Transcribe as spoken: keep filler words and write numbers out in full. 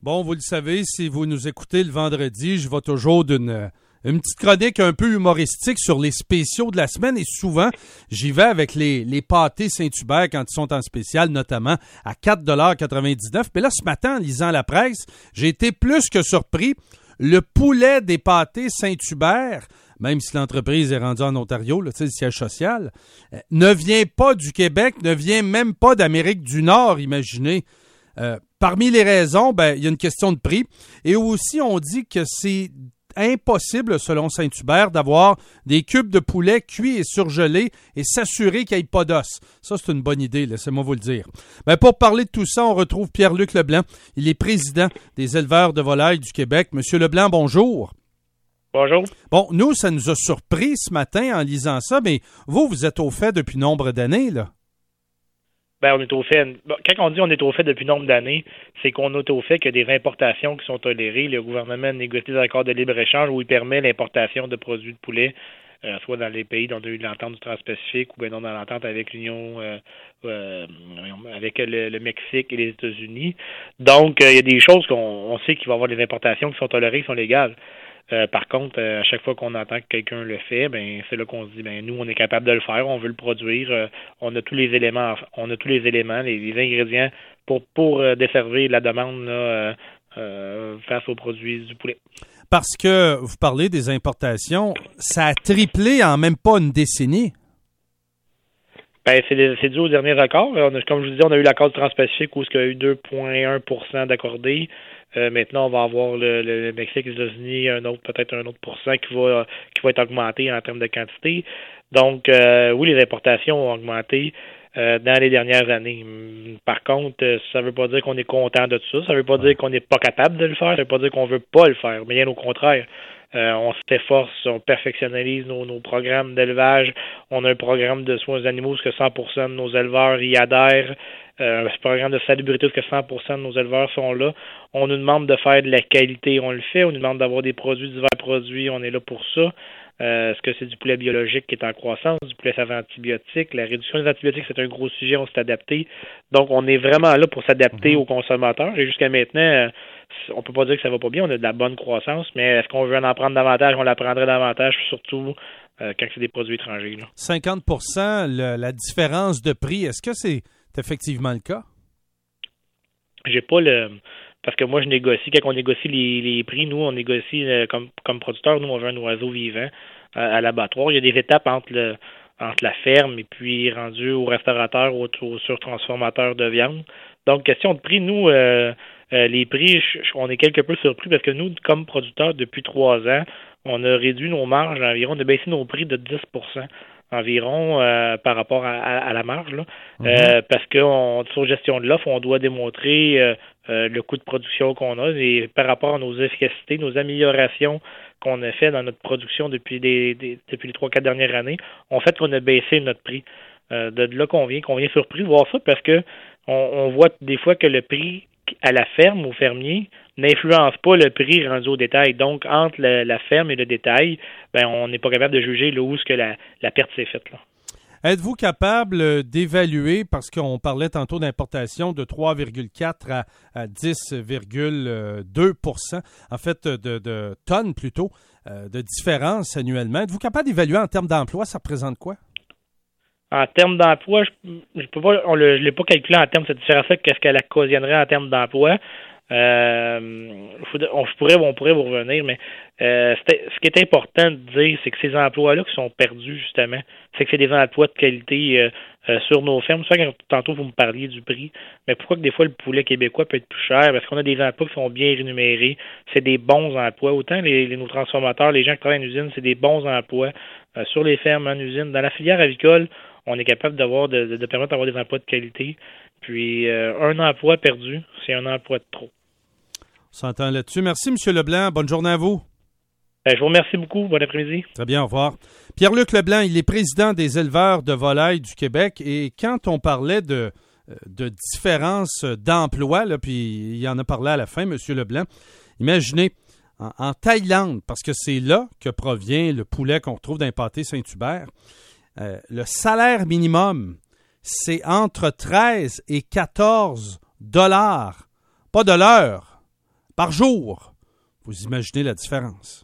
Bon, vous le savez, si vous nous écoutez le vendredi, je vais toujours d'une une petite chronique un peu humoristique sur les spéciaux de la semaine et souvent, j'y vais avec les, les pâtés Saint-Hubert quand ils sont en spécial, notamment à quatre dollars quatre-vingt-dix-neuf. Mais là, ce matin, en lisant la presse, j'ai été plus que surpris. Le poulet des pâtés Saint-Hubert, même si l'entreprise est rendue en Ontario, là, tu sais, le siège social, euh, ne vient pas du Québec, ne vient même pas d'Amérique du Nord, imaginez. Euh, parmi les raisons, ben, il y a une question de prix. Et aussi, on dit que c'est impossible, selon Saint-Hubert, d'avoir des cubes de poulet cuits et surgelés et s'assurer qu'il n'y ait pas d'os. Ça, c'est une bonne idée, laissez-moi vous le dire. Ben, pour parler de tout ça, on retrouve Pierre-Luc Leblanc. Il est président des éleveurs de volailles du Québec. Monsieur Leblanc, bonjour. Bonjour. Bon, nous, ça nous a surpris ce matin en lisant ça, mais vous, vous êtes au fait depuis nombre d'années, là. Ben, on est au fait. Quand on dit on est au fait depuis nombre d'années, c'est qu'on est au fait qu'il y a des importations qui sont tolérées. Le gouvernement négocie des accords de libre-échange où il permet l'importation de produits de poulet, euh, soit dans les pays dont on a eu l'entente du Transpacifique ou bien non dans l'entente avec l'Union, euh, euh, avec le, le Mexique et les États-Unis. Donc, euh, il y a des choses qu'on on sait qu'il va y avoir des importations qui sont tolérées, qui sont légales. Euh, par contre, euh, à chaque fois qu'on entend que quelqu'un le fait, ben c'est là qu'on se dit, ben nous, on est capable de le faire, on veut le produire, euh, on a tous les éléments, on a tous les éléments, les, les ingrédients pour pour euh, desservir la demande là, euh, euh, face aux produits du poulet. Parce que vous parlez des importations, ça a triplé en même pas une décennie. Ben, c'est, c'est dû au dernier accord. On a, comme je vous disais, on a eu l'accord du Transpacifique où il y a eu deux virgule un pour cent d'accordés. Euh, maintenant, on va avoir le, le, le Mexique et les États-Unis, un autre, peut-être un autre pourcent qui va qui va être augmenté en termes de quantité. Donc, euh, oui, les importations ont augmenté euh, dans les dernières années. Par contre, ça ne veut pas dire qu'on est content de tout ça. Ça ne veut pas dire qu'on n'est pas capable de le faire. Ça ne veut pas dire qu'on ne veut pas le faire. Mais bien au contraire. Euh, on s'efforce, on perfectionnalise nos, nos programmes d'élevage. On a un programme de soins aux animaux où cent pour cent de nos éleveurs y adhèrent. Euh, un programme de salubrité où cent pour cent de nos éleveurs sont là. On nous demande de faire de la qualité, on le fait. On nous demande d'avoir des produits, divers produits, on est là pour ça. Euh, est-ce que c'est du poulet biologique qui est en croissance, du poulet sans antibiotiques? La réduction des antibiotiques, c'est un gros sujet, on s'est adapté. Donc, on est vraiment là pour s'adapter aux consommateurs. Et jusqu'à maintenant, on peut pas dire que ça va pas bien, on a de la bonne croissance, mais est-ce qu'on veut en prendre davantage? On la prendrait davantage, surtout euh, quand c'est des produits étrangers. Là. cinquante pour cent le, la différence de prix, est-ce que c'est effectivement le cas? J'ai pas le... Parce que moi, je négocie. Quand on négocie les, les prix, nous, on négocie euh, comme, comme producteur. Nous, on veut un oiseau vivant euh, à l'abattoir. Il y a des étapes entre le entre la ferme et puis rendu au restaurateur ou au surtransformateur de viande. Donc, question de prix, nous, euh, euh, les prix, je, on est quelque peu surpris parce que nous, comme producteurs, depuis trois ans, on a réduit nos marges environ, on a baissé nos prix de dix pour cent environ euh, par rapport à, à, à la marge, là. Mm-hmm. euh, parce que on, sur gestion de l'offre, on doit démontrer euh, euh, le coût de production qu'on a et par rapport à nos efficacités, nos améliorations qu'on a fait dans notre production depuis des, des depuis les trois, quatre dernières années, ont fait qu'on a baissé notre prix. Euh, de là qu'on vient, qu'on vient surpris de voir ça parce que on, on voit des fois que le prix à la ferme, au fermier, n'influence pas le prix rendu au détail. Donc, entre la, la ferme et le détail, ben, on n'est pas capable de juger là où est-ce que la, la perte s'est faite. Là. Êtes-vous capable d'évaluer, parce qu'on parlait tantôt d'importation de trois virgule quatre à, à dix virgule deux pour cent, en fait, de, de tonnes plutôt, euh, de différence annuellement. Êtes-vous capable d'évaluer en termes d'emploi, ça représente quoi? En termes d'emploi, je ne peux pas, on le, je l'ai pas calculé en termes de cette différence-là, qu'est-ce qu'elle occasionnerait en termes d'emploi. Euh, on pourrait, on pourrait vous revenir, mais euh, ce qui est important de dire, c'est que ces emplois-là qui sont perdus, justement, c'est que c'est des emplois de qualité euh, euh, sur nos fermes. C'est ça, quand tantôt vous me parliez du prix, mais pourquoi que des fois le poulet québécois peut être plus cher? Parce qu'on a des emplois qui sont bien rémunérés, c'est des bons emplois. Autant les, les nos transformateurs, les gens qui travaillent en usine, c'est des bons emplois euh, sur les fermes, en usine. Dans la filière avicole, on est capable d'avoir de, de, de permettre d'avoir des emplois de qualité. Puis euh, un emploi perdu, c'est un emploi de trop. On s'entend là-dessus. Merci, M. Leblanc. Bonne journée à vous. Ben, je vous remercie beaucoup. Bon après-midi. Très bien, au revoir. Pierre-Luc Leblanc, il est président des éleveurs de volailles du Québec. Et quand on parlait de, de différence d'emploi, là, puis il en a parlé à la fin, M. Leblanc, imaginez, en, en Thaïlande, parce que c'est là que provient le poulet qu'on retrouve dans les pâtés Saint-Hubert, euh, le salaire minimum, c'est entre treize et quatorze dollars. Pas de l'heure. par jour. Vous imaginez la différence.